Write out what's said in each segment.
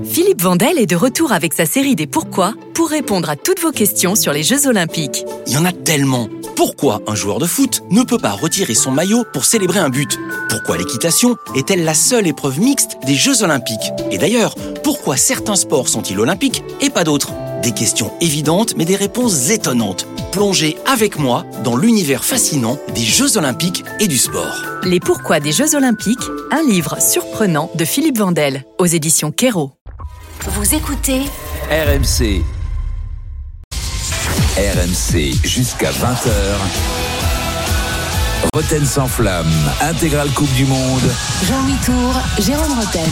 Philippe Vandel est de retour avec sa série des Pourquoi pour répondre à toutes vos questions sur les Jeux Olympiques. Il y en a tellement. Pourquoi un joueur de foot ne peut pas retirer son maillot pour célébrer un but ? Pourquoi l'équitation est-elle la seule épreuve mixte des Jeux Olympiques ? Et d'ailleurs, pourquoi certains sports sont-ils olympiques et pas d'autres ? Des questions évidentes mais des réponses étonnantes. Plongez avec moi dans l'univers fascinant des Jeux Olympiques et du sport. Les Pourquoi des Jeux Olympiques, un livre surprenant de Philippe Vandel, aux éditions Kero. Vous écoutez RMC. RMC jusqu'à 20h. Roten sans flamme, intégrale Coupe du Monde. Jean-Louis Tour, Jérôme Roten.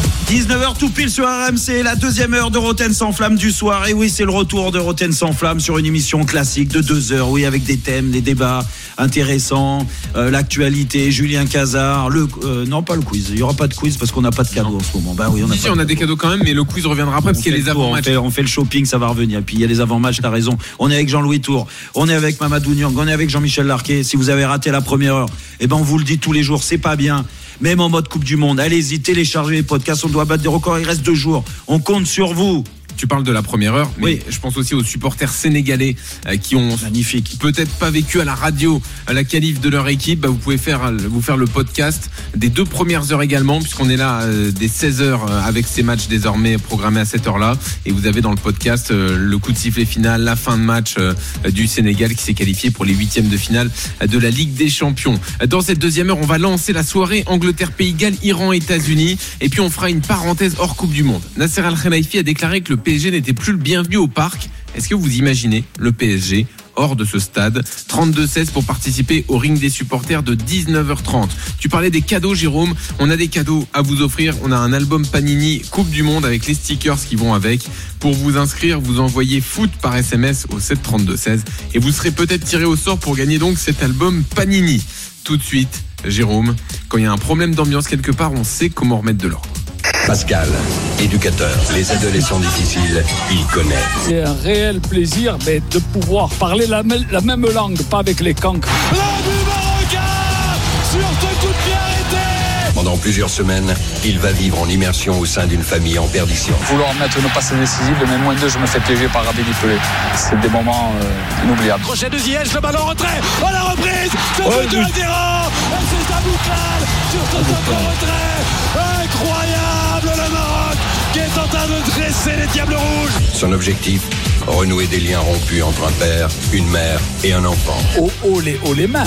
19h tout pile sur RMC, la deuxième heure de Roten sans flamme du soir. Et oui, c'est le retour de Roten sans flamme sur une émission classique de 2 heures. Oui, avec des thèmes, des débats intéressants, l'actualité, Julien Cazard, non pas le quiz. Il n'y aura pas de quiz parce qu'on n'a pas de cadeaux en ce moment. Bah oui, on a des cadeaux quand même, mais le quiz reviendra après parce qu'il y a les avant-matchs. On fait le shopping, ça va revenir. Et puis il y a les avant-matchs, t'as raison. On est avec Jean-Louis Tour, on est avec Mamadou Niang, on est avec Jean-Michel Larquet. Si vous avez raté la première heure, on vous le dit tous les jours, c'est pas bien. Même en mode Coupe du Monde, allez-y, téléchargez les podcasts, on doit battre des records, il reste 2 jours. On compte sur vous. Tu parles de la première heure, mais oui. Je pense aussi aux supporters sénégalais qui ont peut-être pas vécu à la radio la qualif de leur équipe. Vous pouvez vous faire le podcast des 2 premières heures également, puisqu'on est là dès 16h avec ces matchs désormais programmés à cette heure-là. Et vous avez dans le podcast le coup de sifflet final, la fin de match du Sénégal qui s'est qualifié pour les 8e de finale de la Ligue des Champions. Dans cette deuxième heure, on va lancer la soirée Angleterre-Pays de Galles, Iran-États-Unis. Et puis on fera une parenthèse hors Coupe du Monde. Nasser Al-Khelaifi a déclaré que le PSG n'était plus le bienvenu au parc. Est-ce que vous imaginez le PSG hors de ce stade? 32-16 pour participer au ring des supporters de 19h30. Tu parlais des cadeaux, Jérôme. On a des cadeaux à vous offrir. On a un album Panini Coupe du Monde avec les stickers qui vont avec. Pour vous inscrire, vous envoyez foot par SMS au 732-16 et vous serez peut-être tiré au sort pour gagner donc cet album Panini. Tout de suite, Jérôme, quand il y a un problème d'ambiance quelque part, on sait comment remettre de l'ordre. Pascal, éducateur, les adolescents difficiles, il connaît. C'est un réel plaisir de pouvoir parler la même langue, pas avec les cancres. Le but marocain sur ce coup de pied arrêté. Pendant plusieurs semaines, il va vivre en immersion au sein d'une famille en perdition. Vouloir mettre une passe décisive, mais moins de 2, je me fais piéger par Abedi Pelé. C'est des moments inoubliables. Crochet de Ziyech, le ballon en retrait, à la reprise, c'est foutu à 0. Et c'est Abouklal sur ce top en retrait. Incroyable, le Maroc qui est en train de dresser les Diables Rouges. Son objectif, renouer des liens rompus entre un père, une mère et un enfant. Oh les mains.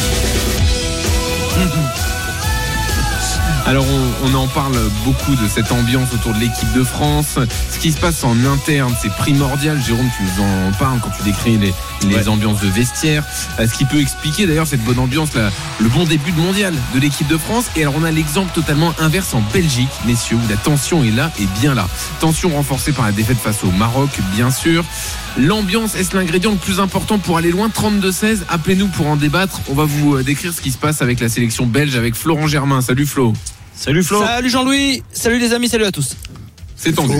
Alors on en parle beaucoup de cette ambiance autour de l'équipe de France. Ce qui se passe en interne, c'est primordial. Jérôme, tu nous en parles quand tu décris les ambiances de vestiaire. Ce qui peut expliquer d'ailleurs cette bonne ambiance, le bon début de mondial de l'équipe de France. Et alors on a l'exemple totalement inverse en Belgique, messieurs, où la tension est là et bien là. Tension renforcée par la défaite face au Maroc, bien sûr. L'ambiance, est-ce l'ingrédient le plus important pour aller loin? 32-16, appelez-nous pour en débattre. On va vous décrire ce qui se passe avec la sélection belge avec Florent Germain. Salut Flo. Salut Flo. Salut Jean-Louis. Salut les amis, salut à tous. C'est tendu.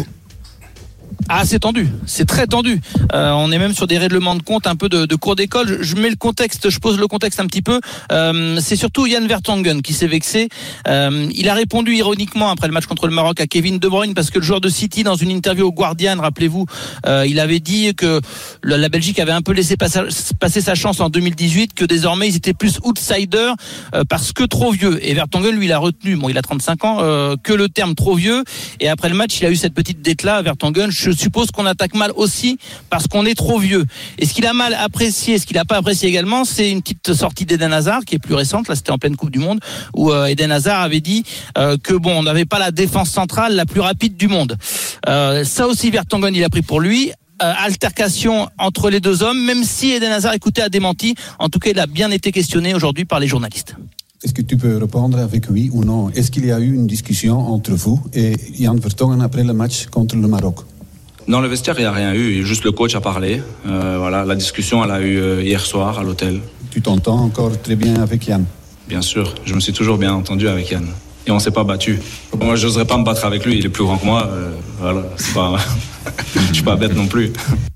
Ah, c'est tendu, c'est très tendu. On est même sur des règlements de compte un peu de cours d'école. Je mets le contexte, je pose le contexte un petit peu. C'est surtout Jan Vertonghen qui s'est vexé. Il a répondu ironiquement après le match contre le Maroc à Kevin De Bruyne parce que le joueur de City, dans une interview au Guardian, rappelez-vous, il avait dit que la Belgique avait un peu laissé passer sa chance en 2018, que désormais ils étaient plus outsiders parce que trop vieux. Et Vertonghen, lui, il a retenu, il a 35 ans, que le terme trop vieux. Et après le match, il a eu cette petite dette-là, Vertonghen. Je suppose qu'on attaque mal aussi parce qu'on est trop vieux. Et ce qu'il a mal apprécié, ce qu'il n'a pas apprécié également, c'est une petite sortie d'Eden Hazard qui est plus récente. Là, c'était en pleine Coupe du Monde où Eden Hazard avait dit que on n'avait pas la défense centrale la plus rapide du monde. Ça aussi, Vertonghen, il a pris pour lui. Altercation entre les deux hommes, même si Eden Hazard, écoutez, a démenti. En tout cas, il a bien été questionné aujourd'hui par les journalistes. Est-ce que tu peux répondre avec oui ou non? Est-ce qu'il y a eu une discussion entre vous et Jan Vertonghen après le match contre le Maroc? Dans le vestiaire, il n'y a rien eu. Juste le coach a parlé. La discussion, elle a eu hier soir à l'hôtel. Tu t'entends encore très bien avec Jan? Bien sûr. Je me suis toujours bien entendu avec Jan. Et on ne s'est pas battu. Moi, je n'oserais pas me battre avec lui. Il est plus grand que moi. C'est pas... je suis pas bête non plus.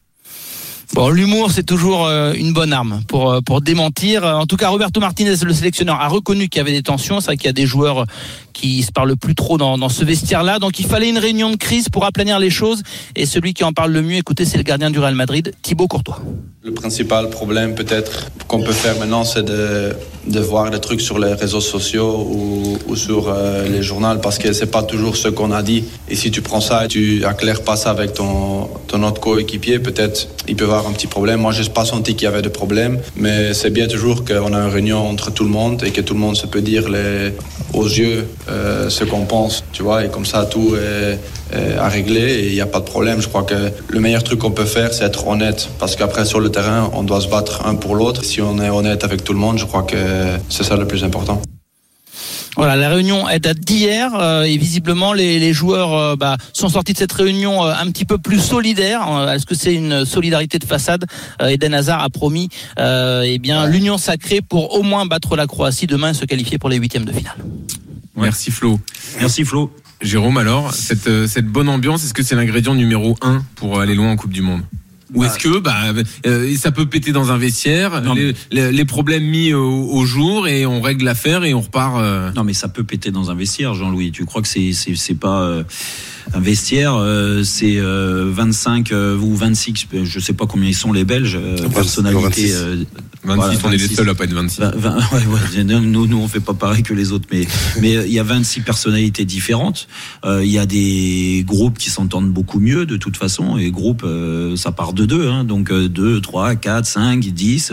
Bon, l'humour, c'est toujours une bonne arme pour démentir. En tout cas, Roberto Martinez, le sélectionneur, a reconnu qu'il y avait des tensions. C'est vrai qu'il y a des joueurs qui se parlent plus trop dans ce vestiaire-là. Donc il fallait une réunion de crise pour aplanir les choses. Et celui qui en parle le mieux, écoutez, c'est le gardien du Real Madrid, Thibaut Courtois. Le principal problème peut-être qu'on peut faire maintenant, c'est de voir des trucs sur les réseaux sociaux ou sur les journaux, parce que c'est pas toujours ce qu'on a dit. Et si tu prends ça et tu éclaires pas ça avec ton autre coéquipier, peut-être il peut y avoir un petit problème. Moi, j'ai pas senti qu'il y avait de problème, mais c'est bien toujours qu'on a une réunion entre tout le monde et que tout le monde se peut dire aux yeux ce qu'on pense, tu vois, et comme ça tout est à régler et il n'y a pas de problème. Je crois que le meilleur truc qu'on peut faire, c'est être honnête, parce qu'après sur le terrain, on doit se battre un pour l'autre. Si on est honnête avec tout le monde, je crois que c'est ça le plus important. Voilà, la réunion elle date d'hier et visiblement les joueurs sont sortis de cette réunion un petit peu plus solidaires. Est-ce que c'est une solidarité de façade? Eden Hazard a promis l'union sacrée pour au moins battre la Croatie demain et se qualifier pour les 8e de finale. Merci Flo. Merci Flo. Jérôme, alors, cette bonne ambiance, est-ce que c'est l'ingrédient numéro 1 pour aller loin en Coupe du Monde? Ou est-ce que ça peut péter dans un vestiaire, les problèmes mis au jour et on règle l'affaire et on repart Non mais ça peut péter dans un vestiaire, Jean-Louis. Tu crois que c'est pas un vestiaire, c'est 25 ou 26, je sais pas combien ils sont les Belges, personnalités 26, on est les seuls à pas être 26. Nous on fait pas pareil que les autres, mais il y a 26 personnalités différentes. Il y a des groupes qui s'entendent beaucoup mieux de toute façon, et groupes ça part de 2, hein, donc 2, 3, 4, 5, 10.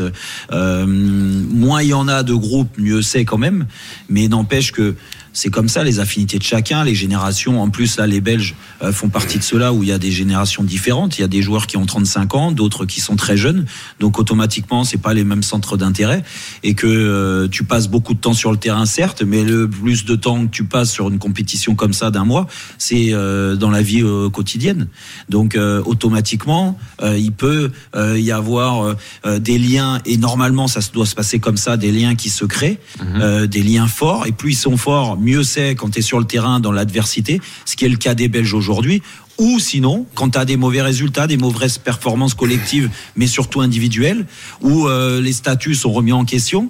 Moins il y en a de groupes, mieux c'est quand même, mais n'empêche que c'est comme ça, les affinités de chacun, les générations. En plus, là, les Belges font partie de ceux-là où il y a des générations différentes. Il y a des joueurs qui ont 35 ans, d'autres qui sont très jeunes. Donc, automatiquement, c'est pas les mêmes centres d'intérêt. Et que tu passes beaucoup de temps sur le terrain, certes, mais le plus de temps que tu passes sur une compétition comme ça d'un mois, c'est dans la vie quotidienne. Donc, automatiquement, il peut y avoir des liens, et normalement, ça doit se passer comme ça, des liens qui se créent, des liens forts. Et plus ils sont forts, mieux c'est quand tu es sur le terrain dans l'adversité, ce qui est le cas des Belges aujourd'hui. Ou sinon, quand tu as des mauvais résultats, des mauvaises performances collectives, mais surtout individuelles, où les statuts sont remis en question,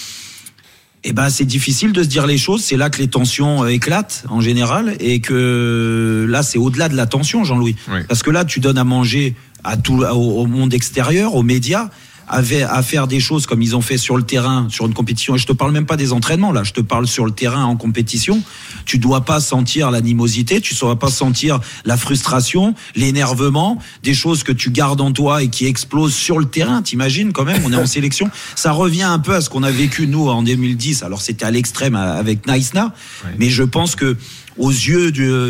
c'est difficile de se dire les choses. C'est là que les tensions éclatent en général, et que là c'est au-delà de la tension, Jean-Louis. Oui. Parce que là tu donnes à manger au monde extérieur, aux médias, à faire des choses comme ils ont fait sur le terrain, sur une compétition. Et je te parle même pas des entraînements, là. Je te parle sur le terrain en compétition. Tu dois pas sentir l'animosité, tu dois pas sentir la frustration, l'énervement, des choses que tu gardes en toi et qui explosent sur le terrain. T'imagines quand même, on est en sélection. Ça revient un peu à ce qu'on a vécu nous en 2010. Alors c'était à l'extrême avec Naïsna, mais je pense que aux yeux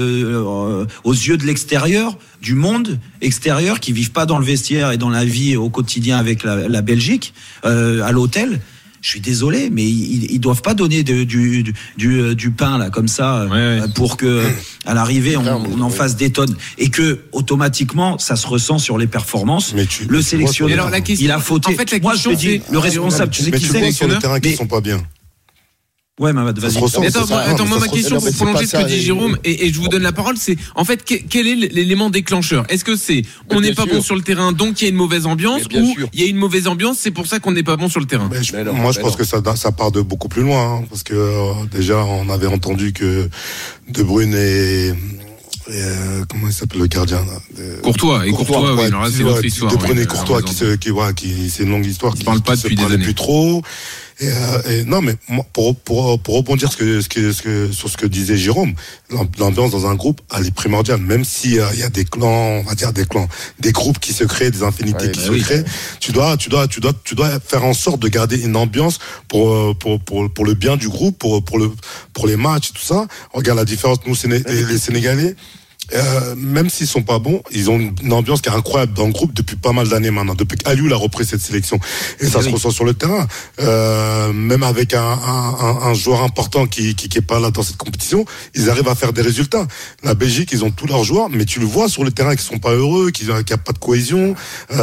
de l'extérieur, du monde extérieur, qui vivent pas dans le vestiaire et dans la vie au quotidien avec la Belgique, à l'hôtel, je suis désolé, mais ils doivent pas donner du pain là comme ça pour que à l'arrivée on en fasse des tonnes, et que automatiquement ça se ressent sur les performances. Le sélectionneur, il a fauté. En fait, moi je te dis, le responsable, tu sais qui c'est, sur le terrain qui sont pas bien. Ouais, Mamad, vas-y. Attends, moi, ma question pour prolonger ce que dit Jérôme, et je vous donne la parole, c'est, en fait, quel est l'élément déclencheur? Est-ce que c'est, on n'est pas bon sur le terrain, donc il y a une mauvaise ambiance, ou il y a une mauvaise ambiance, c'est pour ça qu'on n'est pas bon sur le terrain? Moi, je pense que ça part de beaucoup plus loin, hein, parce que déjà, on avait entendu que De Bruyne et comment il s'appelle le gardien là, Courtois, oui, alors là, c'est votre histoire. De Bruyne et Courtois qui c'est une longue histoire, qui parle pas depuis des années. Plus trop. Et non, mais moi, pour rebondir sur ce que disait Jérôme, l'ambiance dans un groupe, elle est primordiale. Même s'il y a des clans, on va dire des groupes qui se créent, des infinités qui se créent, tu dois faire en sorte de garder une ambiance pour le bien du groupe, pour les matchs et tout ça. Regarde la différence, nous, les Sénégalais. Même s'ils sont pas bons, ils ont une ambiance qui est incroyable dans le groupe depuis pas mal d'années maintenant, depuis qu'Aliou a repris cette sélection, et ça se ressent sur le terrain, même avec un joueur important qui est pas là dans cette compétition, ils arrivent à faire des résultats. La Belgique, ils ont tous leurs joueurs, mais tu le vois sur le terrain qu'ils sont pas heureux, qu'il y a pas de cohésion.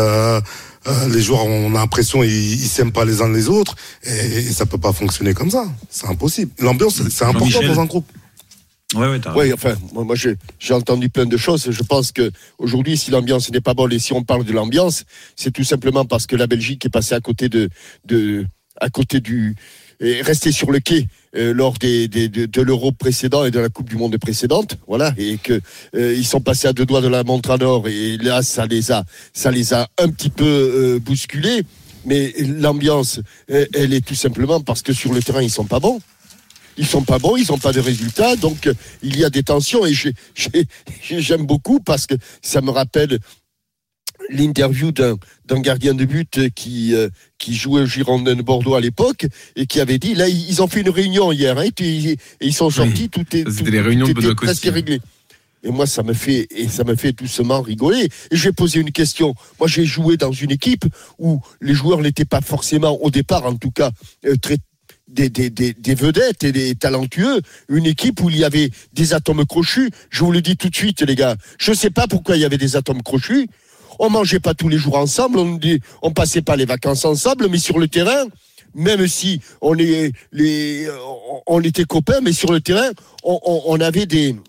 Les joueurs, on a l'impression ils s'aiment pas les uns les autres, et ça peut pas fonctionner comme ça. C'est impossible. L'ambiance, c'est important dans un groupe. Oui, enfin, moi j'ai entendu plein de choses. Je pense que aujourd'hui, si l'ambiance n'est pas bonne, et si on parle de l'ambiance, c'est tout simplement parce que la Belgique est passée à côté resté sur le quai lors de l'Euro précédent et de la Coupe du Monde précédente, voilà, et que ils sont passés à 2 doigts de la montre en or, et là ça les a un petit peu bousculés. Mais l'ambiance, elle est tout simplement parce que sur le terrain ils sont pas bons. Ils sont pas bons, ils n'ont pas de résultats, donc il y a des tensions, et j'aime beaucoup parce que ça me rappelle l'interview d'un gardien de but qui jouait au Girondins de Bordeaux à l'époque, et qui avait dit, là ils ont fait une réunion hier, hein, et ils sont sortis, tout était presque réglé. Et moi, ça me fait doucement rigoler. Et je vais poser une question. Moi, j'ai joué dans une équipe où les joueurs n'étaient pas forcément, au départ en tout cas, des vedettes et des talentueux. Une équipe où il y avait des atomes crochus. Je vous le dis tout de suite, les gars. Je ne sais pas pourquoi il y avait des atomes crochus. On mangeait pas tous les jours ensemble. On passait pas les vacances ensemble, mais sur le terrain, même si on était copains, mais sur le terrain, on avait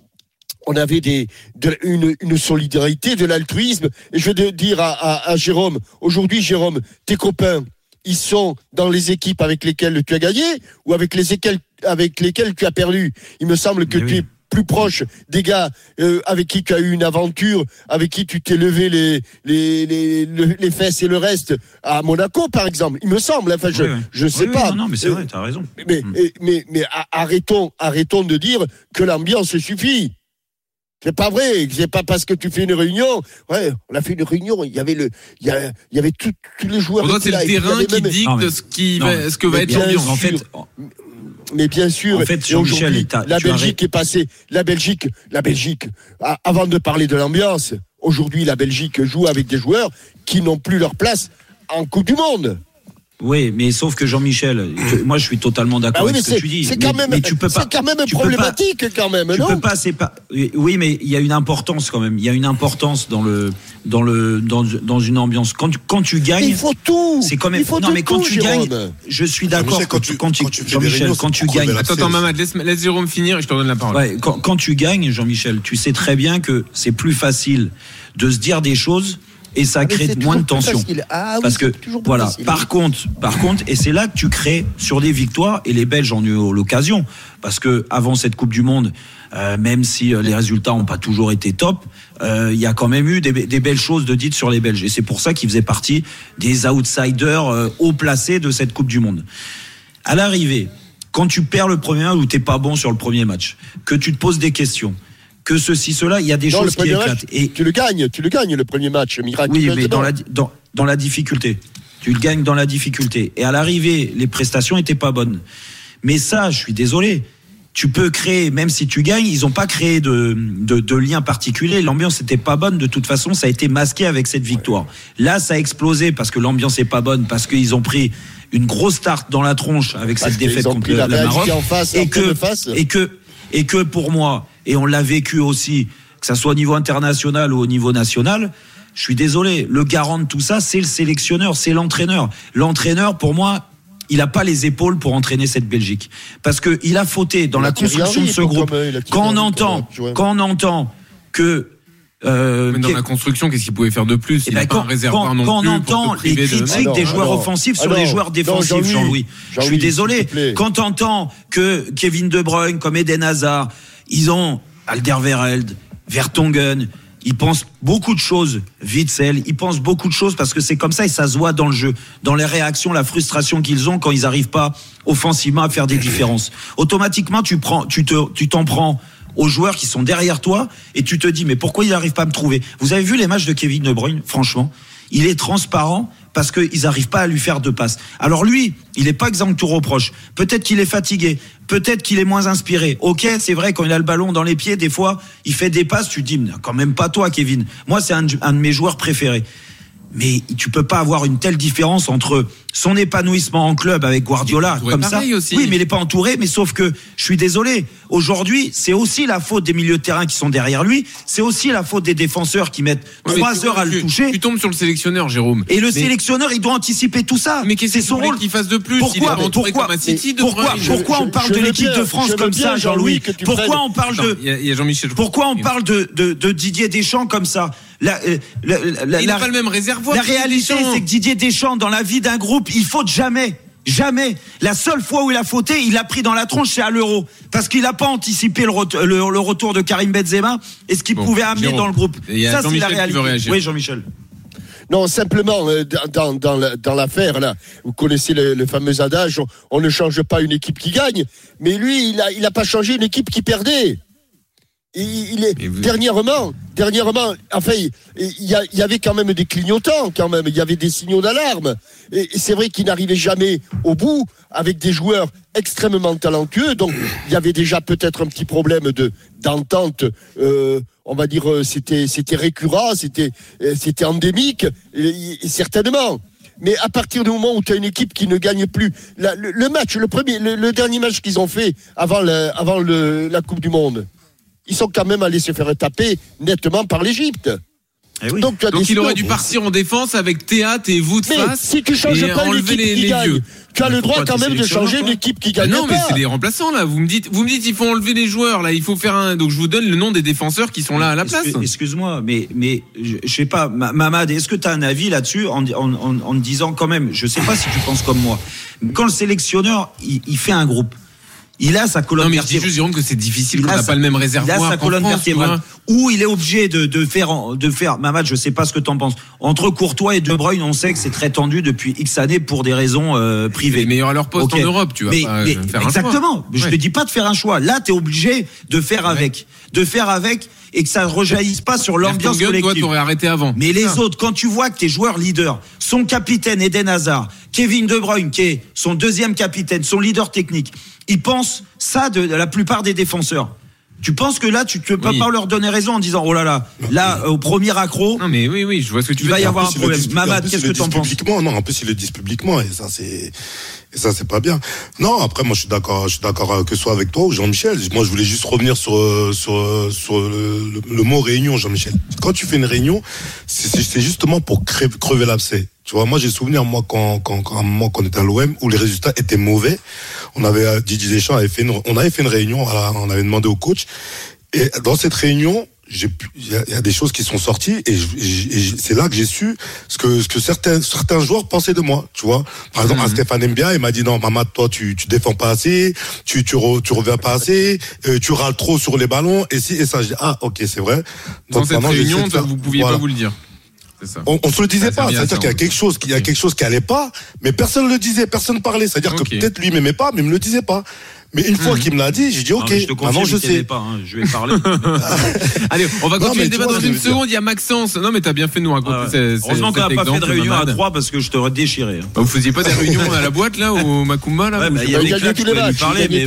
une solidarité, de l'altruisme. Et je vais dire à Jérôme, aujourd'hui, Jérôme, tes copains, ils sont dans les équipes avec lesquelles tu as gagné ou avec lesquelles tu as perdu? Il me semble que tu es plus proche des gars avec qui tu as eu une aventure, avec qui tu t'es levé les fesses et le reste à Monaco, par exemple. Il me semble, enfin, je sais pas. Non, mais c'est vrai, t'as raison. Mais arrêtons de dire que l'ambiance suffit. C'est pas vrai, c'est pas parce que tu fais une réunion. Ouais, on a fait une réunion, il y avait tous les joueurs. Pour toi, c'est le terrain qui dicte ce que va être l'ambiance. En fait, mais bien sûr. En fait, Jean-Michel, la Belgique est passée. La Belgique, avant de parler de l'ambiance, aujourd'hui, la Belgique joue avec des joueurs qui n'ont plus leur place en Coupe du Monde. Oui, mais sauf que Jean-Michel, moi je suis totalement d'accord avec ce que tu dis. C'est quand même problématique, quand même, non ? Tu peux pas, oui, mais il y a une importance quand même. Il y a une importance dans une ambiance. Quand tu gagnes, il faut tout. C'est quand même. Non, mais quand tu gagnes, je suis d'accord. Jean-Michel, quand tu gagnes. Attends, Mamad, laisse Jérôme finir et je te redonne la parole. Ouais, quand tu gagnes, Jean-Michel, tu sais très bien que c'est plus facile de se dire des choses. Et ça crée moins de tension. Parce que, voilà, facile. Par contre, et c'est là que tu crées sur des victoires, et les Belges en ont eu l'occasion, parce que avant cette Coupe du Monde, même si les résultats n'ont pas toujours été top, il y a quand même eu des belles choses de dites sur les Belges. Et c'est pour ça qu'ils faisaient partie des outsiders haut placés de cette Coupe du Monde. À l'arrivée, quand tu perds le premier match ou t'es pas bon sur le premier match, que tu te poses des questions, que ceci, cela, il y a des choses qui éclatent. Et tu le gagnes le premier match, miraculeusement. Oui, mais dans la difficulté. Tu le gagnes dans la difficulté. Et à l'arrivée, les prestations étaient pas bonnes. Mais ça, je suis désolé. Tu peux créer, même si tu gagnes, ils ont pas créé de lien particulier. L'ambiance était pas bonne. De toute façon, ça a été masqué avec cette victoire. Là, ça a explosé parce que l'ambiance est pas bonne, parce qu'ils ont pris une grosse tarte dans la tronche avec cette défaite contre la Maroc. Et que pour moi, et on l'a vécu aussi, que ça soit au niveau international ou au niveau national, je suis désolé, le garant de tout ça, c'est le sélectionneur, c'est l'entraîneur. L'entraîneur, pour moi, il n'a pas les épaules pour entraîner cette Belgique. Parce qu'il a fauté dans la construction de ce groupe. Quand on entend que... mais dans la construction, qu'est-ce qu'il pouvait faire de plus? Il n'a pas un réservoir non plus. Quand on entend les critiques des joueurs offensifs sur les joueurs défensifs, Jean-Louis, je suis désolé. Quand on entend que Kevin De Bruyne, comme Eden Hazard, ils ont Alderweireld, Vertonghen, ils pensent beaucoup de choses, Witsel, ils pensent beaucoup de choses parce que c'est comme ça et ça se voit dans le jeu, dans les réactions, la frustration qu'ils ont quand ils n'arrivent pas offensivement à faire des différences. Automatiquement, tu t'en prends aux joueurs qui sont derrière toi et tu te dis mais pourquoi ils n'arrivent pas à me trouver? Vous avez vu les matchs de Kevin De Bruyne? Franchement, il est transparent parce qu'ils n'arrivent pas à lui faire de passes. Alors lui, il n'est pas exempt de tout reproche. Peut-être qu'il est fatigué, peut-être qu'il est moins inspiré. Ok, c'est vrai, quand il a le ballon dans les pieds, des fois, il fait des passes, tu te dis, quand même pas toi, Kevin. Moi, c'est un de mes joueurs préférés. Mais tu peux pas avoir une telle différence entre son épanouissement en club avec Guardiola comme ça. Aussi. Oui, mais il est pas entouré. Mais sauf que je suis désolé. Aujourd'hui, c'est aussi la faute des milieux de terrain qui sont derrière lui. C'est aussi la faute des défenseurs qui mettent 3 heures à le toucher. Tu tombes sur le sélectionneur, Jérôme. Et le sélectionneur, il doit anticiper tout ça. Mais qu'est-ce que c'est son rôle qu'il fasse de plus? Pourquoi on parle de l'équipe de France comme ça, Jean-Louis? Pourquoi on parle de Il y a Jean-Michel. Pourquoi on parle de Didier Deschamps comme ça? Il n'a pas le même réservoir. La réalité, c'est que Didier Deschamps, dans la vie d'un groupe, il faute jamais. Jamais. La seule fois où il a fauté, il l'a pris dans la tronche, c'est à l'Euro. Parce qu'il n'a pas anticipé le retour de Karim Benzema et ce qu'il pouvait amener Jérôme. dans le groupe. Et il y a ça, c'est la Jean-Michel qui veut réalité. réagir. Oui, Jean-Michel. Non, simplement, dans l'affaire, là, vous connaissez le fameux adage, on ne change pas une équipe qui gagne, mais lui, il a pas changé une équipe qui perdait. Dernièrement, enfin, il y avait quand même des clignotants, quand même, il y avait des signaux d'alarme. Et c'est vrai qu'il n'arrivait jamais au bout avec des joueurs extrêmement talentueux. Donc, il y avait déjà peut-être un petit problème d'entente. On va dire, c'était récurrent, c'était endémique, et certainement. Mais à partir du moment où tu as une équipe qui ne gagne plus, le dernier match qu'ils ont fait avant la Coupe du Monde, ils sont quand même allés se faire taper nettement par l'Égypte. Eh oui. Donc il aurait dû partir en défense avec Théâtre et vous de face. Si tu changes pas une équipe qui gagne, tu as le droit quand même de changer une équipe qui gagne. Non, mais pas. c'est les remplaçants là. Vous me dites il faut enlever les joueurs là. Il faut faire un. Donc je vous donne le nom des défenseurs qui sont là à la place. Excuse-moi, mais je sais pas, Mamad, est-ce que tu as un avis là-dessus en disant quand même, je sais pas si tu penses comme moi, quand le sélectionneur il fait un groupe. Il a sa colonne vertébrale. Non, mais je dis juste, Jérôme, que c'est difficile quand on n'a pas le même réservoir. Il a sa colonne vertébrale. Où il est obligé de faire, Mamad, je sais pas ce que t'en penses. Entre Courtois et De Bruyne, on sait que c'est très tendu depuis X années pour des raisons privées. Les meilleurs à leur poste en Europe, tu vas pas faire un choix. Exactement. Je te dis pas de faire un choix. Là, t'es obligé de faire avec. De faire avec et que ça rejaillisse pas sur l'ambiance collective. Toi, t'aurais arrêté avant. Mais les autres, quand tu vois que tes joueurs leaders, son capitaine Eden Hazard, Kevin De Bruyne, qui est son deuxième capitaine, son leader technique, ils pensent ça de la plupart des défenseurs. Tu penses que là, tu ne peux pas leur donner raison en disant, oh là, au premier accro. Non, mais oui, je vois ce que tu veux dire. Il va y avoir un problème. Mamad, qu'est-ce que tu en penses? Non, en plus, ils le disent publiquement, et ça, c'est pas bien. Non, après, moi, je suis d'accord que ce soit avec toi ou Jean-Michel. Moi, je voulais juste revenir sur le mot réunion, Jean-Michel. Quand tu fais une réunion, c'est justement pour crever l'abcès. Tu vois, moi, j'ai souvenir, quand on était à l'OM, où les résultats étaient mauvais. Didier Deschamps avait fait une réunion, on avait demandé au coach. Et dans cette réunion, il y a des choses qui sont sorties et c'est là que j'ai su ce que certains joueurs pensaient de moi, tu vois. Par exemple, à Stéphane Mbia, il m'a dit non, Mamad, toi tu défends pas assez, tu reviens pas assez, tu râles trop sur les ballons et ça. Je dis ok, c'est vrai. Dans cette réunion, vous pouviez pas vous le dire. Ça. On se le disait pas, c'est-à-dire qu'il y a quelque chose qui allait pas, mais personne le disait, personne parlait, c'est-à-dire que peut-être lui m'aimait pas, mais il me le disait pas. Mais une fois qu'il me l'a dit, j'ai dit ok, maintenant je sais. Pas, je vais parler. Allez, on va continuer le débat dans une seconde. Il y a Maxence. Non, mais t'as bien fait de nous raconter. Heureusement qu'on n'a pas fait de réunion à 3 parce que je t'aurais déchiré. Vous faisiez pas des réunions à la boîte là au Macumba là? Il y a des tous les matchs.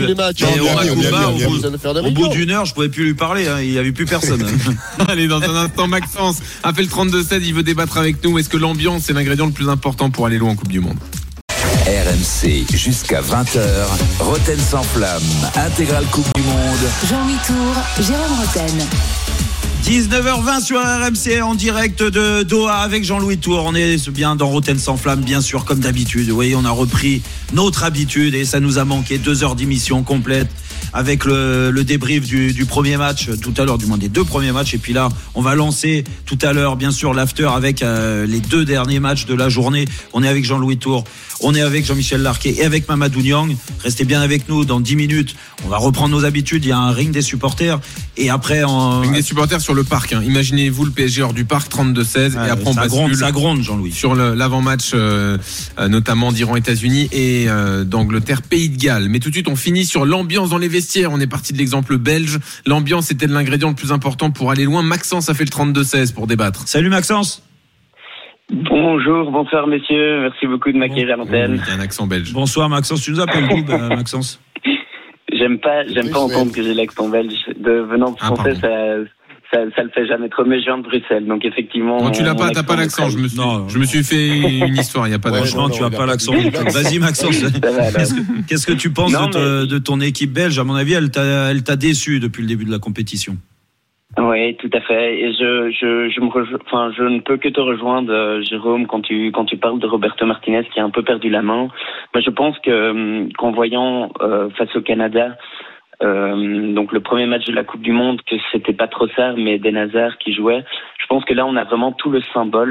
Au bout d'une heure, je pouvais plus lui parler. Il y avait plus personne. Allez, dans un instant, Maxence appelle 32-16. Il veut débattre avec nous. Est-ce que l'ambiance est l'ingrédient le plus important pour aller loin en Coupe du Monde? RMC jusqu'à 20h, Roten sans flamme, intégrale Coupe du Monde. Jean-Louis Tour, Jérôme Roten. 19h20 sur RMC en direct de Doha avec Jean-Louis Tour. On est bien dans Roten sans flamme, bien sûr, comme d'habitude. Vous voyez, on a repris notre habitude et ça nous a manqué 2 heures d'émission complète avec le débrief du premier match tout à l'heure, du moins des 2 premiers matchs. Et puis là, on va lancer tout à l'heure, bien sûr, l'after avec les 2 derniers matchs de la journée. On est avec Jean-Louis Tour, on est avec Jean-Michel Larquet et avec Mamadou Niang. Restez bien avec nous dans 10 minutes. On va reprendre nos habitudes. Il y a un ring des supporters et après ring des supporters sur le parc. Imaginez-vous le PSG hors du parc, 32-16 et après on bascule. Ça gronde, Jean-Louis. Sur l'avant-match, notamment d'Iran-États-Unis et d'Angleterre-Pays de Galles. Mais tout de suite, on finit sur l'ambiance dans les vestiaires. On est parti de l'exemple belge. L'ambiance était l'ingrédient le plus important pour aller loin. Maxence a fait le 32-16 pour débattre. Salut Maxence. Bonjour, bonsoir messieurs. Merci beaucoup de m'accueillir à l'antenne. Il y a un accent belge. Bonsoir Maxence. Tu nous appelles d'où, Maxence? J'aime pas entendre que j'ai l'accent belge. Venant de français, ça le fait jamais trop, mais je viens de Bruxelles, donc effectivement. Non, tu t'as pas l'accent. Je me suis fait une histoire. Il y a pas franchement, tu as pas l'accent. Vas-y, Maxence. Qu'est-ce que tu penses de ton équipe belge? À mon avis, elle t'a déçu depuis le début de la compétition. Oui, tout à fait. Et je ne peux que te rejoindre, Jérôme, quand tu parles de Roberto Martinez qui a un peu perdu la main. Moi, je pense qu'en voyant face au Canada. Donc le premier match de la Coupe du Monde, que c'était pas Trossard mais Eden Hazard qui jouait. Je pense que là on a vraiment tout le symbole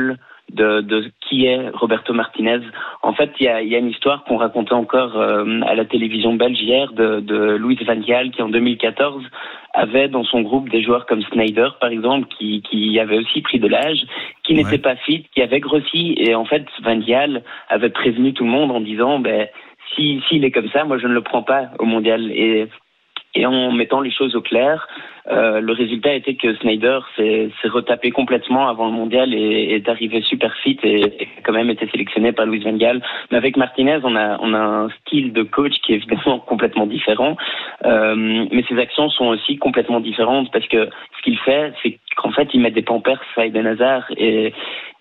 de qui est Roberto Martinez. En fait, il y a une histoire qu'on racontait encore à la télévision belge hier de Luis van Gaal qui en 2014 avait dans son groupe des joueurs comme Sneijder par exemple qui avait aussi pris de l'âge, qui n'était pas fit, qui avait grossi, et en fait Van Gaal avait prévenu tout le monde en disant s'il est comme ça, moi je ne le prends pas au mondial. Et en mettant les choses au clair, le résultat était que Sneijder s'est retapé complètement avant le mondial et est arrivé super fit et quand même été sélectionné par Luis van Gaal. Mais avec Martinez, on a un style de coach qui est évidemment complètement différent, mais ses actions sont aussi complètement différentes parce que ce qu'il fait, c'est qu'en fait, il met des pampers à Eden Hazard et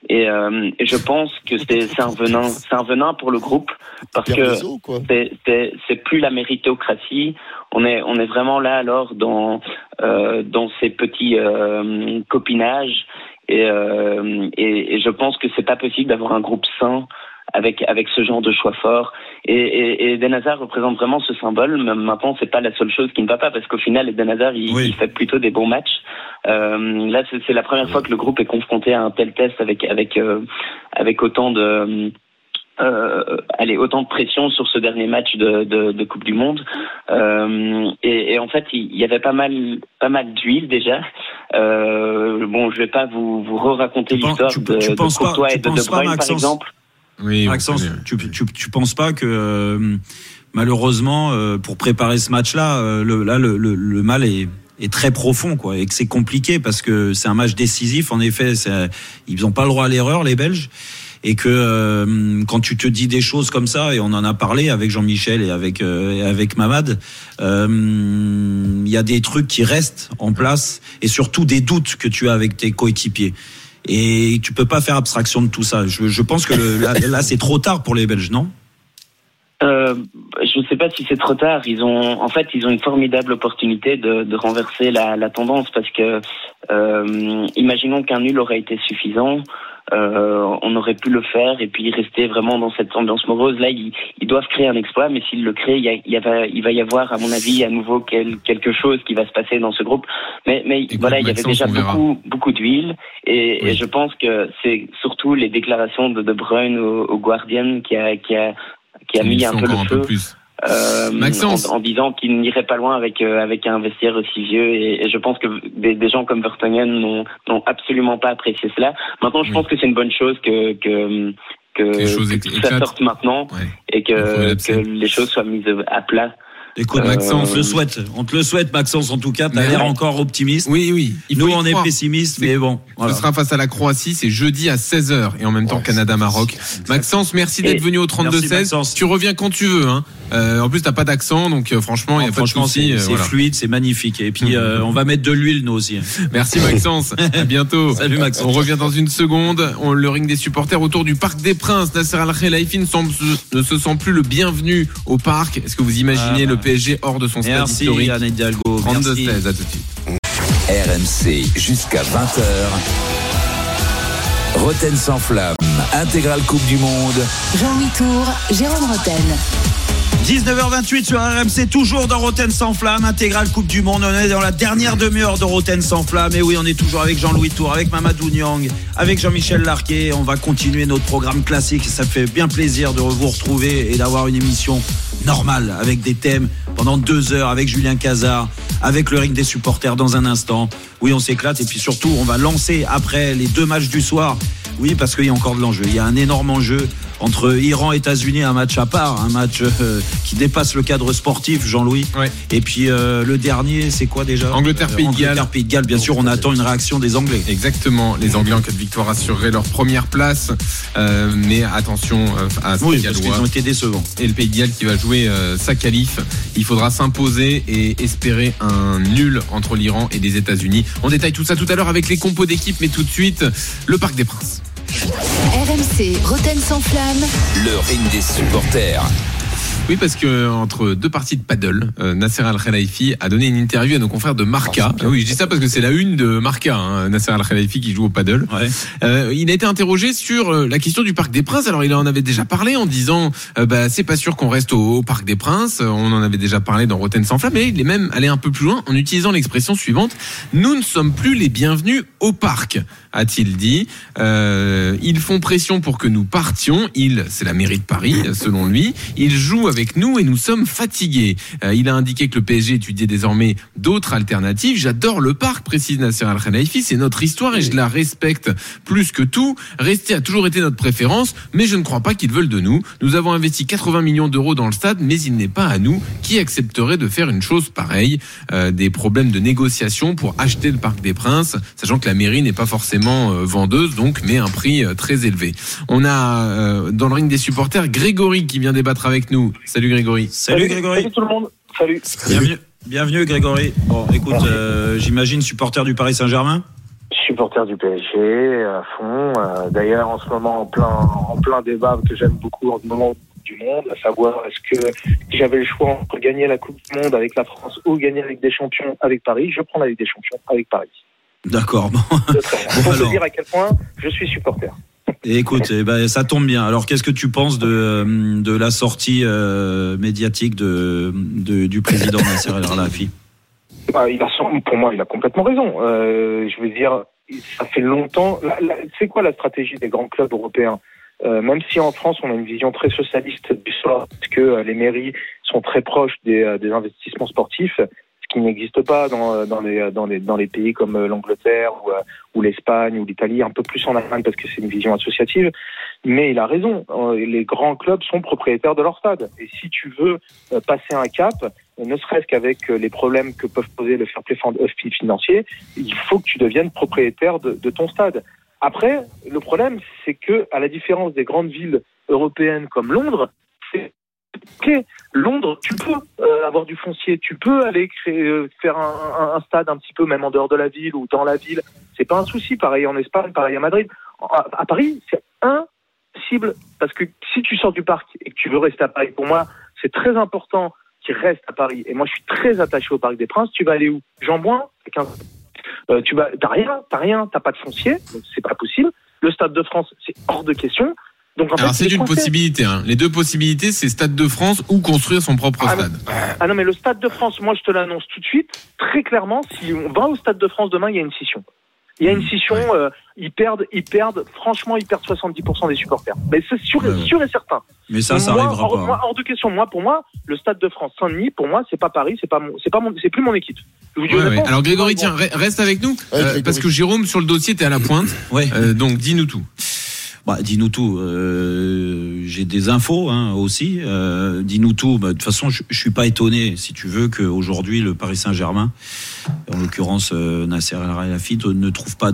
je pense que c'est un venin pour le groupe parce que c'est plus la méritocratie. On est vraiment là alors dans ces petits copinages et je pense que c'est pas possible d'avoir un groupe sain avec ce genre de choix fort. Et Eden Hazard représente vraiment ce symbole. Maintenant, c'est pas la seule chose qui ne va pas parce qu'au final, Eden Hazard il fait plutôt des bons matchs. Là, c'est la première fois que le groupe est confronté à un tel test avec autant de autant de pression sur ce dernier match de Coupe du Monde. Et en fait, il y avait pas mal d'huile déjà. Je vais pas vous raconter l'histoire de Courtois et de De Bruyne, par exemple. Oui, Maxence, tu penses pas que malheureusement pour préparer ce match-là, le mal est très profond, quoi, et que c'est compliqué parce que c'est un match décisif. En effet, ils n'ont pas le droit à l'erreur, les Belges. Et que quand tu te dis des choses comme ça, et on en a parlé avec Jean-Michel et avec Mamad, il y a des trucs qui restent en place et surtout des doutes que tu as avec tes coéquipiers. Et tu peux pas faire abstraction de tout ça. Je pense que là c'est trop tard pour les Belges, non ? Je ne sais pas si c'est trop tard. Ils ont une formidable opportunité de renverser la tendance parce que imaginons qu'un nul aurait été suffisant. On aurait pu le faire et puis rester vraiment dans cette ambiance morose. Là, ils doivent créer un exploit, mais s'ils le créent, il va y avoir, à mon avis, à nouveau quelque chose qui va se passer dans ce groupe. Mais voilà, il y avait déjà beaucoup d'huile et je pense que c'est surtout les déclarations de De Bruyne au Guardian qui a mis un peu le feu. En disant qu'il n'irait pas loin avec un vestiaire aussi vieux et je pense que des gens comme Vertonghen n'ont absolument pas apprécié cela. Maintenant, je pense que c'est une bonne chose que ça sorte maintenant et que les choses soient mises à plat. Écoute, Maxence, on te le souhaite, Maxence, en tout cas, t'as l'air encore optimiste. Oui. Nous, on est pessimistes, mais bon. Voilà. Ce sera face à la Croatie, c'est jeudi à 16h et en même temps Canada-Maroc. Maxence, merci d'être venu au 32-16. Tu reviens quand tu veux, hein. En plus, t'as pas d'accent, donc franchement, il y a pas de souci. C'est fluide, c'est magnifique. Et puis, on va mettre de l'huile, nous aussi. Merci, Maxence. À bientôt. Salut, Maxence. On revient dans une seconde. Le ring des supporters autour du Parc des Princes. Nasser Al-Khelaifi ne se sent plus le bienvenu au parc. Est-ce que vous imaginez le PSG hors de son stade historique? Merci, Anne Hidalgo. 32-16, à tout de suite. RMC jusqu'à 20h. Roten sans flamme, intégrale Coupe du Monde. Jean-Louis Tour, Jérôme Roten. 19h28 sur RMC, toujours dans Roten sans flamme, intégrale Coupe du Monde. On est dans la dernière demi-heure de Roten sans flamme. Et oui, on est toujours avec Jean-Louis Tour, avec Mamadou Niang, avec Jean-Michel Larquet. On va continuer notre programme classique. Ça fait bien plaisir de vous retrouver et d'avoir une émission normale avec des thèmes pendant 2 heures avec Julien Cazard, avec le ring des supporters dans un instant. Oui, on s'éclate et puis surtout, on va lancer après les 2 matchs du soir. Oui, parce qu'il y a encore de l'enjeu. Il y a un énorme enjeu entre Iran et États-Unis, un match à part, un match qui dépasse le cadre sportif, Jean-Louis. Ouais. Et puis le dernier, c'est quoi déjà ? Angleterre-Pays de Galles. Angleterre-Pays de Galles, bien sûr, on attend une réaction des Anglais. Exactement. Les Anglais, en cas de victoire, assureraient leur première place. Mais attention à ce Gallois. Parce qu'ils ont été décevants. Et le Pays de Galles qui va jouer sa qualif. Il faudra s'imposer et espérer un nul entre l'Iran et les États-Unis. On détaille tout ça tout à l'heure avec les compos d'équipe, mais tout de suite, le Parc des Princes. RMC, Roten sans flamme. Le ring des supporters. Oui, parce que entre deux parties de paddle, Nasser Al-Khelaifi a donné une interview à nos confrères de Marca. Oui, je dis ça parce que c'est la une de Marca, hein, Nasser Al-Khelaifi qui joue au paddle. Ouais. Il a été interrogé sur la question du Parc des Princes. Alors il en avait déjà parlé en disant c'est pas sûr qu'on reste au Parc des Princes. On en avait déjà parlé dans Rotten sans flamme, mais il est même allé un peu plus loin en utilisant l'expression suivante: nous ne sommes plus les bienvenus au parc, a-t-il dit. Ils font pression pour que nous partions. C'est la mairie de Paris, selon lui. Ils jouent avec nous et nous sommes fatigués. Il a indiqué que le PSG étudiait désormais d'autres alternatives. J'adore le parc, précise Nasser Al-Khelaifi. C'est notre histoire et je la respecte plus que tout. Rester a toujours été notre préférence, mais je ne crois pas qu'ils veulent de nous. Nous avons investi 80 millions d'euros dans le stade, mais il n'est pas à nous. Qui accepterait de faire une chose pareille? Des problèmes de négociation pour acheter le Parc des Princes, sachant que la mairie n'est pas forcément vendeuse, donc, mais un prix très élevé. On a dans le ring des supporters Grégory qui vient débattre avec nous. Salut Grégory. Salut Grégory. Salut tout le monde. Salut. Bienvenue Grégory. Bon, écoute, j'imagine supporter du Paris Saint-Germain. Supporter du PSG à fond. D'ailleurs, en ce moment, en plein débat que j'aime beaucoup en ce moment du monde, à savoir est-ce que si j'avais le choix entre gagner la Coupe du Monde avec la France ou gagner la Ligue des Champions avec Paris, je prends la Ligue des Champions avec Paris. D'accord. Bon. Pour te dire à quel point je suis supporter. Et écoute, ça tombe bien. Alors, qu'est-ce que tu penses de la sortie médiatique du président Nasser Al-Khelaifi? Pour moi, il a complètement raison. Je veux dire, ça fait longtemps. C'est quoi la stratégie des grands clubs européens? Même si en France, on a une vision très socialiste du sport, parce que les mairies sont très proches des investissements sportifs, ce qui n'existe pas dans les pays comme l'Angleterre ou l'Espagne ou l'Italie, un peu plus en Allemagne parce que c'est une vision associative. Mais il a raison, les grands clubs sont propriétaires de leur stade. Et si tu veux passer un cap, ne serait-ce qu'avec les problèmes que peuvent poser le fair play financier, il faut que tu deviennes propriétaire de ton stade. Après, le problème, c'est que, à la différence des grandes villes européennes comme Londres, c'est ok. Londres, tu peux avoir du foncier, tu peux aller faire un stade un petit peu même en dehors de la ville ou dans la ville. C'est pas un souci. Pareil en Espagne, pareil à Madrid. À Paris, c'est impossible parce que si tu sors du parc et que tu veux rester à Paris, pour moi, c'est très important qu'il reste à Paris. Et moi, je suis très attaché au Parc des Princes. Tu vas aller où? Jean-Bouin, t'as rien, t'as pas de foncier, donc c'est pas possible. Le Stade de France, c'est hors de question. Donc en fait, c'est une possibilité. Hein. Les deux possibilités, c'est Stade de France ou construire son propre stade. Non, mais le Stade de France, moi, je te l'annonce tout de suite, très clairement. Si on va au Stade de France demain, il y a une scission. Il y a une scission. Ils perdent. Franchement, ils perdent 70% des supporters. Mais c'est sûr et certain. Mais ça arrivera pas. Moi, hors de question. Pour moi, le Stade de France Saint-Denis, pour moi, c'est pas Paris, c'est plus mon équipe. Alors Grégory, tiens, reste avec nous parce que Jérôme sur le dossier, t'es à la pointe. Donc dis-nous tout. Dis-nous tout. J'ai des infos aussi. Dis-nous tout. De toute façon, je suis pas étonné, si tu veux, qu'aujourd'hui le Paris Saint-Germain, en l'occurrence Nasser Al-Khelaifi, ne trouve pas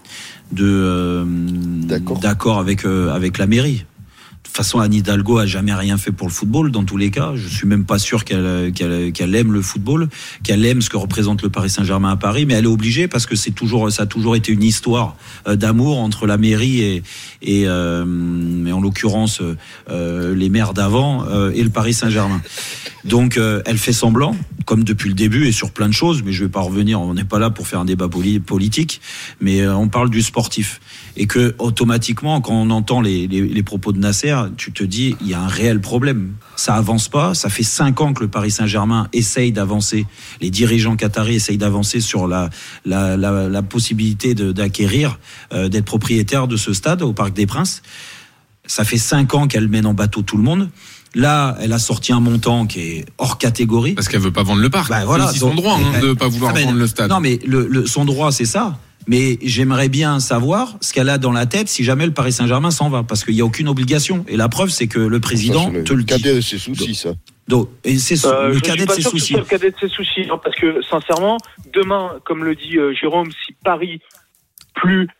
d'accord avec la mairie. De toute façon, Anne Hidalgo a jamais rien fait pour le football, dans tous les cas. Je suis même pas sûr qu'elle aime le football, qu'elle aime ce que représente le Paris Saint-Germain à Paris, mais elle est obligée parce que ça a toujours été une histoire d'amour entre la mairie et en l'occurrence les maires d'avant et le Paris Saint-Germain. Donc elle fait semblant, comme depuis le début et sur plein de choses, mais je vais pas revenir, on n'est pas là pour faire un débat politique, mais on parle du sportif. Et que automatiquement, quand on entend les propos de Nasser, tu te dis, il y a un réel problème. Ça avance pas. Ça fait 5 ans que le Paris Saint-Germain essaye d'avancer. Les dirigeants qataris essayent d'avancer sur la possibilité d'acquérir, d'être propriétaire de ce stade au Parc des Princes. Ça fait 5 ans qu'elle mène en bateau tout le monde. Là, elle a sorti un montant qui est hors catégorie. Parce qu'elle veut pas vendre le parc. C'est aussi son droit de pas vouloir vendre le stade. Non, mais son droit, c'est ça. Mais j'aimerais bien savoir ce qu'elle a dans la tête si jamais le Paris Saint-Germain s'en va, parce qu'il n'y a aucune obligation. Et la preuve, c'est que le président te le dit. Le cadet de ses soucis, ça. Donc, et c'est le cadet de ses soucis. Le cadet de ses soucis, parce que sincèrement, demain, comme le dit Jérôme, si Paris plus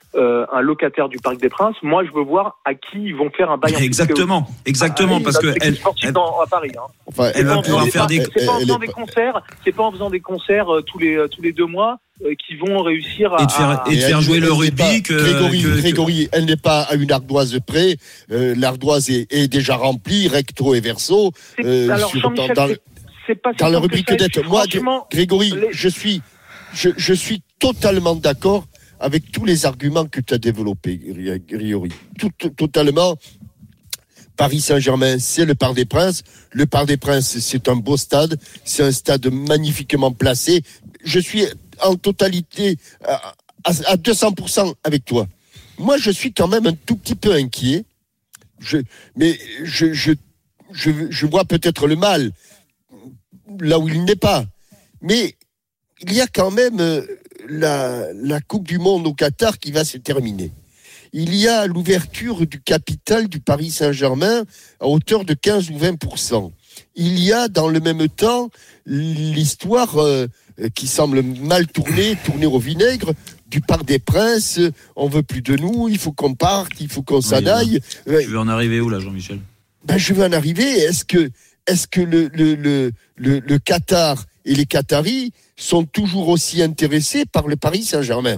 un locataire du Parc des Princes. Moi, je veux voir à qui ils vont faire un bail. Exactement, parce que elle à Paris. Hein. Enfin, elle va pouvoir faire des. C'est pas en faisant des concerts. C'est pas en faisant des concerts tous les 2 mois qui vont réussir à et de faire jouer le rugby. Grégory, elle n'est pas à une ardoise près. L'ardoise est déjà remplie, recto et verso. Alors, Jean-Michel, c'est pas dans la rubrique dette. Moi, Grégory, je suis totalement d'accord avec tous les arguments que tu as développés, Grégory. Totalement. Paris Saint-Germain, c'est le Parc des Princes. Le Parc des Princes, c'est un beau stade. C'est un stade magnifiquement placé. Je suis en totalité à 200% avec toi. Moi, je suis quand même un tout petit peu inquiet. Mais je vois peut-être le mal là où il n'est pas. Mais il y a quand même la Coupe du Monde au Qatar qui va se terminer. Il y a l'ouverture du capital du Paris Saint-Germain à hauteur de 15 ou 20%. Il y a dans le même temps l'histoire qui semble mal tourner au vinaigre du Parc des Princes. On veut plus de nous, il faut qu'on parte, il faut qu'on s'en aille. Tu veux en arriver où là, Jean-Michel ? Je veux en arriver. Est-ce que le Qatar et les Qataris sont toujours aussi intéressés par le Paris Saint-Germain?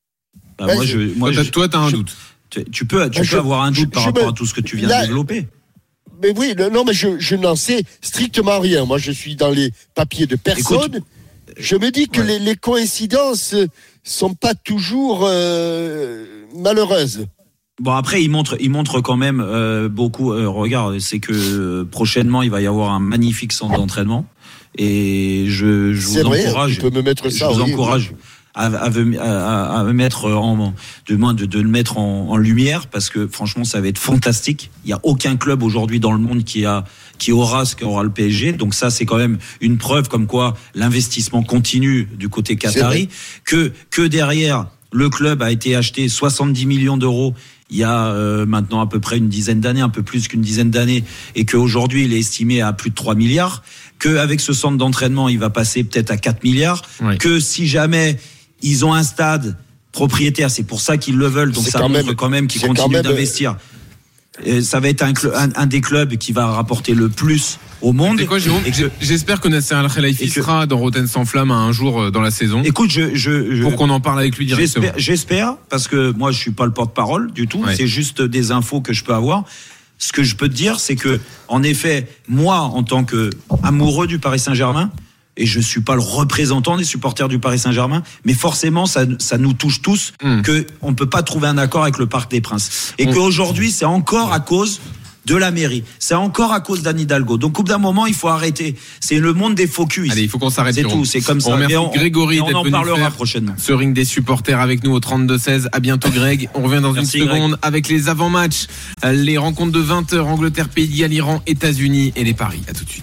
Toi, t'as un doute. Tu peux avoir un doute par rapport à tout ce que tu viens de développer. Mais oui, non, mais je n'en sais strictement rien. Moi, je suis dans les papiers de personne. Écoute, je me dis que les coïncidences sont pas toujours malheureuses. Bon, après, il montre quand même beaucoup. Regarde, c'est que prochainement, il va y avoir un magnifique centre d'entraînement. Et je vous encourage. Tu peux me mettre ça. Je vous encourage à mettre de le mettre en lumière, parce que franchement, ça va être fantastique. Il y a aucun club aujourd'hui dans le monde qui aura ce qu'aura le PSG. Donc ça, c'est quand même une preuve comme quoi l'investissement continue du côté qatari, que derrière le club a été acheté 70 millions d'euros il y a maintenant à peu près une dizaine d'années, un peu plus qu'une dizaine d'années, et qu'aujourd'hui il est estimé à plus de 3 milliards, qu'avec ce centre d'entraînement il va passer peut-être à 4 milliards, que si jamais ils ont un stade propriétaire, c'est pour ça qu'ils le veulent, donc ça montre quand même qu'ils continuent d'investir. Et ça va être un des clubs qui va rapporter le plus au monde. Quoi, Jérôme, j'espère que Nasser Al-Khelaifi sera dans Rotten sans flamme un jour dans la saison. Écoute, pour qu'on en parle avec lui directement. J'espère, parce que moi je suis pas le porte-parole du tout. C'est juste des infos que je peux avoir. Ce que je peux te dire, c'est que, en effet, moi, en tant que amoureux du Paris Saint-Germain, et je suis pas le représentant des supporters du Paris Saint-Germain, mais forcément ça nous touche tous, que on peut pas trouver un accord avec le Parc des Princes, et qu'aujourd'hui c'est encore à cause de la mairie, c'est encore à cause d'Anne Hidalgo. Donc au bout d'un moment il faut arrêter, c'est le monde des faux culs. Allez, il faut qu'on s'arrête. C'est tout, c'est comme ça. Grégory, on en parlera prochainement. Ce ring des supporters avec nous au 32-16. À bientôt Greg. On revient dans une seconde avec les avant-matchs, les rencontres de 20h, Angleterre, Pays de Galles, Iran, États-Unis et les paris. À tout de suite.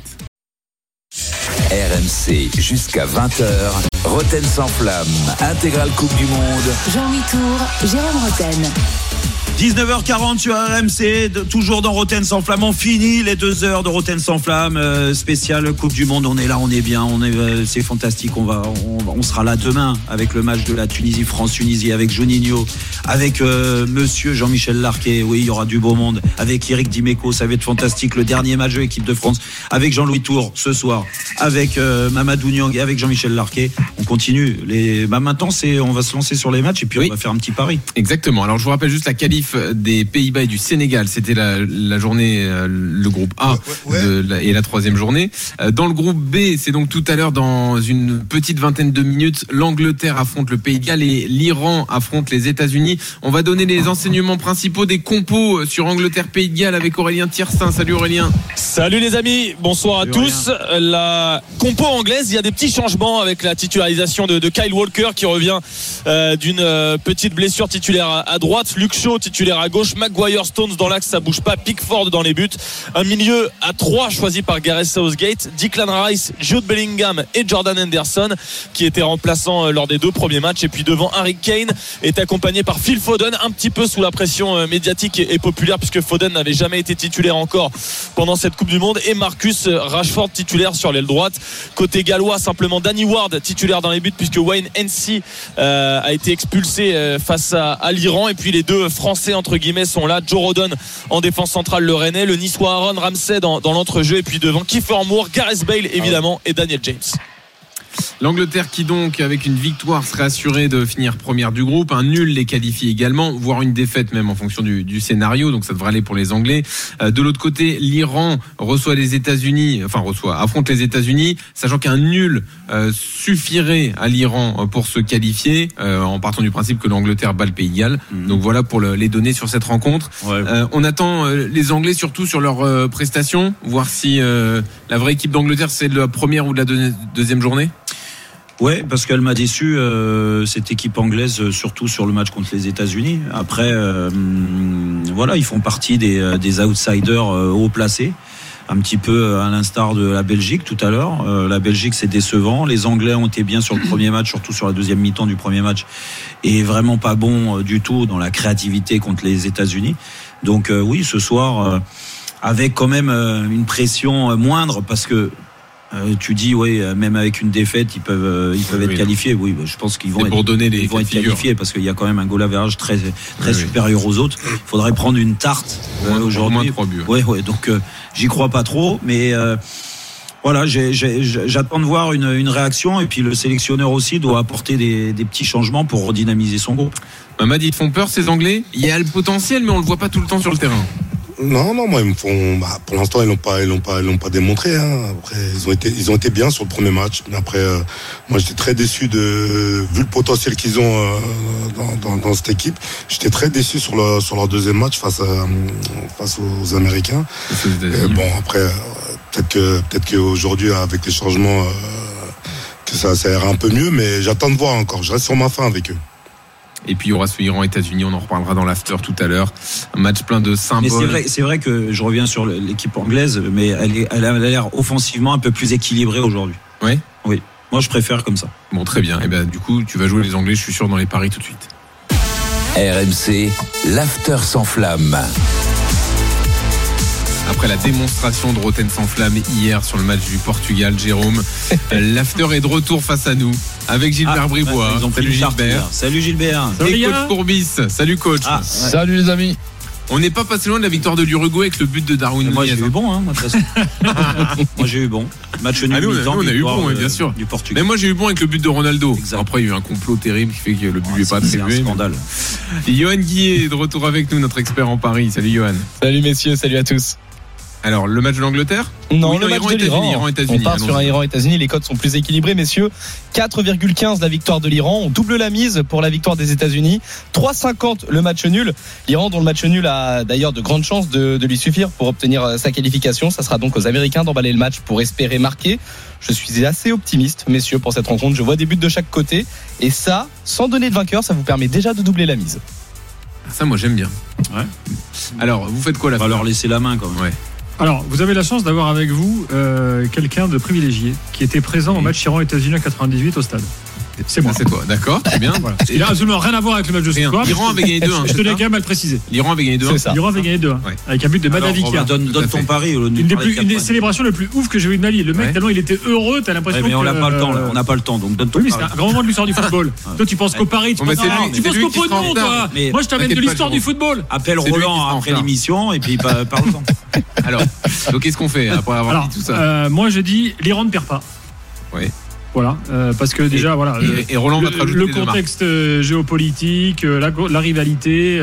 RMC jusqu'à 20h, Rotten sans flamme, intégrale Coupe du Monde. Jean-Louis Tour, Jérôme Rotten. 19h40 sur RMC, toujours dans Rotten sans flamme. On finit les 2 heures de Rotten sans flamme, spécial Coupe du Monde. On est là, on est bien, c'est fantastique. On sera là demain avec le match de la Tunisie, France-Tunisie, avec Juninho, avec Monsieur Jean-Michel Larquet. Oui, il y aura du beau monde. Avec Eric Dimeco, ça va être fantastique. Le dernier match de l'équipe de France, avec Jean-Louis Tour ce soir, avec Mamadou Niang et avec Jean-Michel Larquet. On continue. Maintenant, on va se lancer sur les matchs et puis on va faire un petit pari. Exactement. Alors je vous rappelle juste la qualif des Pays-Bas et du Sénégal. C'était la journée, le groupe A et la 3e journée. Dans le groupe B, c'est donc tout à l'heure, dans une petite vingtaine de minutes, l'Angleterre affronte le Pays de Galles et l'Iran affronte les États-Unis. On va donner les enseignements principaux des compos sur Angleterre-Pays de Galles avec Aurélien Tiersin. Salut Aurélien. Salut les amis, bonsoir à tous. La compo anglaise, il y a des petits changements avec la titularisation de Kyle Walker qui revient d'une petite blessure, titulaire à droite. Luke Shaw titulaire titulaire à gauche, Maguire, Stones dans l'axe, ça bouge pas, Pickford dans les buts, un milieu à 3 choisi par Gareth Southgate, Declan Rice, Jude Bellingham et Jordan Henderson qui étaient remplaçants lors des 2 premiers matchs, et puis devant Harry Kane est accompagné par Phil Foden, un petit peu sous la pression médiatique et populaire puisque Foden n'avait jamais été titulaire encore pendant cette Coupe du Monde, et Marcus Rashford titulaire sur l'aile droite. Côté gallois, simplement Danny Ward titulaire dans les buts puisque Wayne Hennessy a été expulsé face à l'Iran, et puis les 2 Français entre guillemets sont là, Joe Rodon en défense centrale, le Rennais, le Niçois Aaron Ramsey dans l'entrejeu, et puis devant Kiefer Moore, Gareth Bale évidemment et Daniel James. L'Angleterre qui donc avec une victoire serait assurée de finir première du groupe, un nul les qualifie également, voire une défaite même en fonction du scénario, donc ça devrait aller pour les Anglais. De l'autre côté, l'Iran affronte les États-Unis, sachant qu'un nul suffirait à l'Iran pour se qualifier, en partant du principe que l'Angleterre bat le Pays de Galles. Donc voilà pour les données sur cette rencontre. On attend les Anglais surtout sur leur prestation, voir si la vraie équipe d'Angleterre c'est de la première ou de la deuxième journée. Ouais, parce qu'elle m'a déçu, cette équipe anglaise, surtout sur le match contre les États-Unis. Après, voilà, ils font partie des outsiders haut placés, un petit peu à l'instar de la Belgique tout à l'heure. La Belgique, c'est décevant. Les Anglais ont été bien sur le premier match, surtout sur la deuxième mi-temps du premier match, et vraiment pas bon du tout dans la créativité contre les États-Unis. Donc oui, ce soir, avec quand même une pression moindre, parce que tu dis même avec une défaite ils peuvent être qualifiés. Oui, je pense qu'ils vont être qualifiés parce qu'il y a quand même un goal average très supérieur aux autres. Il faudrait prendre une tarte aujourd'hui. Moins de 3 buts. Ouais, donc j'y crois pas trop, mais voilà, j'attends de voir une réaction, et puis le sélectionneur aussi doit apporter des petits changements pour redynamiser son groupe. Mamad, ils te font peur ces Anglais? Il y a le potentiel, mais on le voit pas tout le temps sur le terrain. Non, moi ils me font. Pour l'instant ils l'ont pas démontré. Hein. Après ils ont été bien sur le premier match. Mais après, moi j'étais très déçu vu le potentiel qu'ils ont dans cette équipe. J'étais très déçu sur leur deuxième match face aux Américains. Bon après, peut-être qu'aujourd'hui avec les changements, que ça ira un peu mieux. Mais j'attends de voir encore. Je reste sur ma faim avec eux. Et puis il y aura ce Iran-États-Unis, on en reparlera dans l'after tout à l'heure. Un match plein de symboles. Mais c'est vrai que je reviens sur l'équipe anglaise, mais elle a l'air offensivement un peu plus équilibrée aujourd'hui. Oui. Moi je préfère comme ça. Bon, très bien. Et bien du coup tu vas jouer les Anglais, je suis sûr, dans les paris tout de suite. RMC, l'after sans flamme. Après la démonstration de Roten sans flamme hier sur le match du Portugal, Jérôme, l'after est de retour face à nous avec Gilbert Bribois. Salut Gilbert. Salut Gilbert. Et coach Courbis. Salut coach. Salut les amis. On n'est pas passé loin de la victoire de l'Uruguay avec le but de Darwin Nunez. Moi j'ai eu bon, moi de toute façon. Moi j'ai eu bon. Match nul mi-temps. On a eu bon, bien sûr. Du Portugal. Mais moi j'ai eu bon avec le but de Ronaldo. Exact. Après il y a eu un complot terrible qui fait que le but n'est pas attribué. C'est un scandale. Johan Guillet est de retour avec nous, notre expert en Paris. Salut Johan. Salut messieurs, salut à tous. Alors, le match de l'Angleterre? Non, le match de l'Iran. On part sur un Iran-États-Unis. Les cotes sont plus équilibrées, messieurs. 4,15 la victoire de l'Iran. On double la mise pour la victoire des États-Unis. 3,50 le match nul. L'Iran, dont le match nul a d'ailleurs de grandes chances de lui suffire pour obtenir sa qualification. Ça sera donc aux Américains d'emballer le match pour espérer marquer. Je suis assez optimiste, messieurs, pour cette rencontre. Je vois des buts de chaque côté. Et ça, sans donner de vainqueur, ça vous permet déjà de doubler la mise. Ça, moi, j'aime bien. Ouais. Alors, vous faites quoi là? On va leur laisser la main quand même. Ouais. Alors, vous avez la chance d'avoir avec vous quelqu'un de privilégié qui était présent au match Iran-États-Unis en 98 au stade. C'est moi. C'est toi, d'accord, très bien. Voilà. Il n'a absolument rien à voir avec le match de ce soir. L'Iran avait gagné 2-1. Je tenais quand même à le préciser. L'Iran avait gagné 2-1. C'est ça. L'Iran avait gagné 2-1. Ouais. Avec un but de Madavikia. Donne ton pari. Une des célébrations les plus ouf que j'ai vu de ma vie. Le mec, tellement il était heureux, t'as l'impression que. Mais on n'a pas le temps, là. On n'a pas le temps, donc donne ton pari. Oui, c'est un grand moment de l'histoire du football. Toi, tu penses qu'au pari, tu penses qu'au pot de nom, toi. Moi, je t'amène de l'histoire du football. Appelle Roland après l'émission et puis parle-en. Alors, donc qu'est-ce qu'on fait après avoir dit tout ça? Moi, je dis l'Iran ne perd pas. Oui. Voilà, parce que déjà, voilà. Et Roland va te rajouter le contexte géopolitique, la rivalité,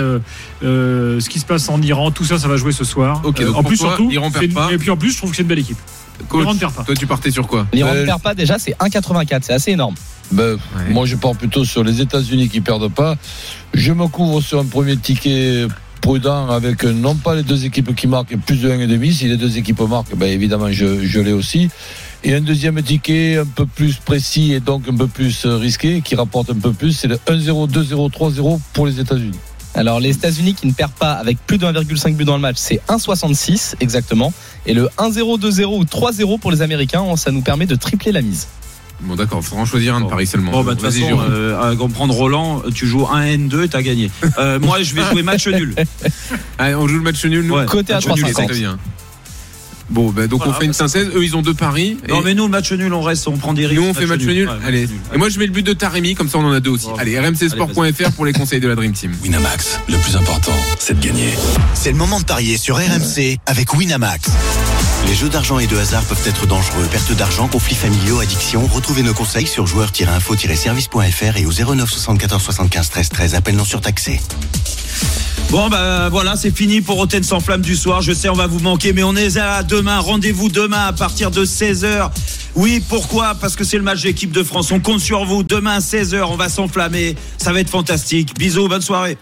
ce qui se passe en Iran, tout ça, ça va jouer ce soir. Ok, donc en plus, surtout, l'Iran perd pas. Et puis en plus, je trouve que c'est une belle équipe. L'Iran ne perd pas. Toi, tu partais sur quoi? L'Iran ne perd pas, déjà, c'est 1,84, c'est assez énorme. Moi, je pars plutôt sur les États-Unis qui perdent pas. Je me couvre sur un premier ticket prudent avec non pas les deux équipes qui marquent plus de 1,5. Si les deux équipes marquent, évidemment, je l'ai aussi. Et un deuxième ticket un peu plus précis et donc un peu plus risqué, qui rapporte un peu plus, c'est le 1-0, 2-0, 3-0 pour les États-Unis. Alors les États-Unis qui ne perdent pas avec plus de 1,5 but dans le match, c'est 1,66 exactement. Et le 1-0, 2-0 ou 3-0 pour les Américains, ça nous permet de tripler la mise. Bon d'accord, il faudra en choisir un de Paris seulement. Bon, de toute façon, à comprendre Roland, tu joues 1N2 et t'as gagné. Moi, je vais jouer match nul. Allez, on joue le match nul, nous. Ouais, côté à 3,50. Bon, donc on fait une synthèse. Eux, ils ont 2 paris. Non, mais nous, le match nul, on reste, on prend des risques. Nous, on fait match nul. Allez. Et moi, je mets le but de Taremi, comme ça, on en a 2 aussi. Allez, rmcsport.fr pour les conseils de la Dream Team. Winamax, le plus important, c'est de gagner. C'est le moment de parier sur RMC avec Winamax. Les jeux d'argent et de hasard peuvent être dangereux. Perte d'argent, conflits familiaux, addiction. Retrouvez nos conseils sur joueurs-info-service.fr et au 09 74 75 13 13. Appel non surtaxé. Bon voilà, c'est fini pour Rotten sans flamme du soir. Je sais, on va vous manquer, mais on est là demain. Rendez-vous demain à partir de 16h. Oui, pourquoi ? Parce que c'est le match d'équipe de France. On compte sur vous. Demain 16h, on va s'enflammer. Ça va être fantastique. Bisous, bonne soirée.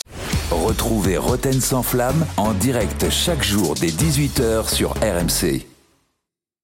Retrouvez Rotten sans flamme en direct chaque jour dès 18h sur RMC.